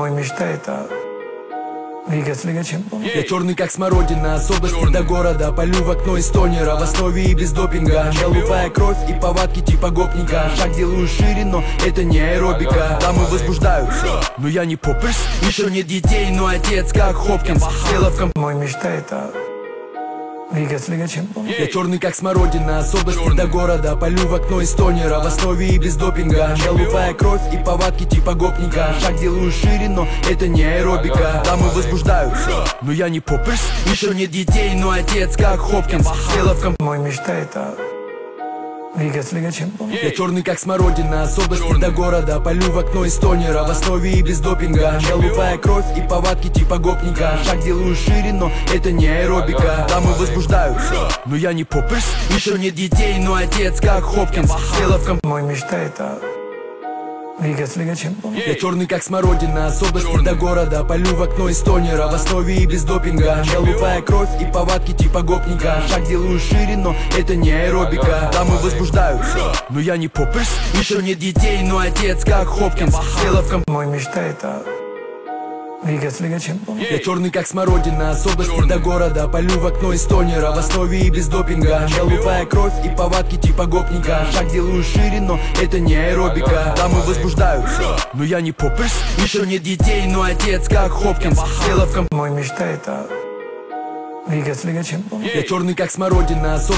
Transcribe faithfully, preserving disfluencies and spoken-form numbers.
Мой мечта это двигаться Лига Чемпионов. Я черный как смородина, с области до города. Полю в окно из тонера, в основе и без допинга. Голубая кровь и повадки типа гопника. Шаг делаю шире, но это не аэробика. Дамы возбуждаются, но я не попперс. Еще нет детей, но отец как Хопкинс. Дело в комп... Мой мечта это двигаться Лига Чемпионов. Я черный как смородина, с области до города. Полю в окно из тонера, в основе и без допинга. Голубая кровь и повадки типа гопника. Шаг делаю шире, но это не аэробика. Дамы возбуждаются, но я не попперс. Еще нет детей, но отец как Хопкинс. Дело в комп... Мой мечта это двигаться Лига Чемпионов. Я черный как смородина, с области до города. Полю в окно из тонера, в основе и без допинга. Голубая кровь и повадки типа гопника. Шаг делаю шире, но это не аэробика. Дамы возбуждаются, но я не попперс. Еще нет детей, но отец как Хопкинс. Дело в комп... Мой мечта это двигаться Лига Чемпионов. Я черный как смородина, с области до города. Полю в окно из тонера, в основе и без допинга. Голубая кровь и повадки типа гопника. Шаг делаю шире, но это не аэробика. Дамы возбуждаются, но я не попперс. Еще нет детей, но отец как Хопкинс. Дело в комп... Мой мечта это двигаться Лига Чемпионов. Я черный как смородина, с области до города. Полю в окно из тонера, в основе и без допинга. Голубая кровь и повадки типа гопника. Шаг делаю шире, но это не аэробика. Дамы возбуждаются, но я не попперс. Еще нет детей, но отец как Хопкинс. Дело в комп... Мой мечта это двигаться Лига Чемпионов. Я черный как смородина, с